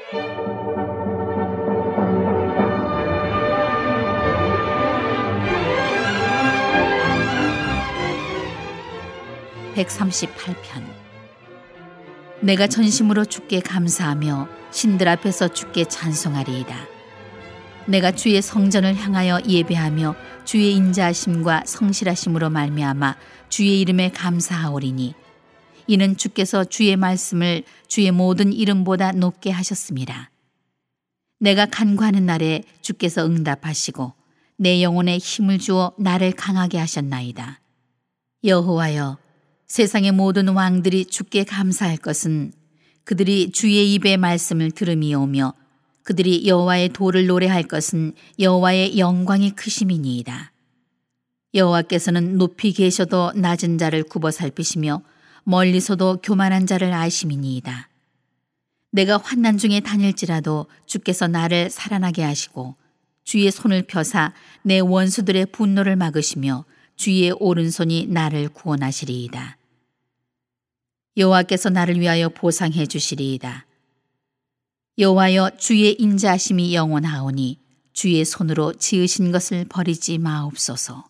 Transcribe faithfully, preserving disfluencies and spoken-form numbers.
백삼십팔 편. 내가 전심으로 주께 감사하며 신들 앞에서 주께 찬송하리이다. 내가 주의 성전을 향하여 예배하며 주의 인자하심과 성실하심으로 말미암아 주의 이름에 감사하오리니 이는 주께서 주의 말씀을 주의 모든 이름보다 높게 하셨습니다. 내가 간구하는 날에 주께서 응답하시고 내 영혼에 힘을 주어 나를 강하게 하셨나이다. 여호와여, 세상의 모든 왕들이 주께 감사할 것은 그들이 주의 입의 말씀을 들음이오며 그들이 여호와의 도를 노래할 것은 여호와의 영광이 크심이니이다. 여호와께서는 높이 계셔도 낮은 자를 굽어 살피시며 멀리서도 교만한 자를 아심이니이다. 내가 환난 중에 다닐지라도 주께서 나를 살아나게 하시고 주의 손을 펴사 내 원수들의 분노를 막으시며 주의 오른손이 나를 구원하시리이다. 여호와께서 나를 위하여 보상해 주시리이다. 여호와여, 주의 인자하심이 영원하오니 주의 손으로 지으신 것을 버리지 마옵소서.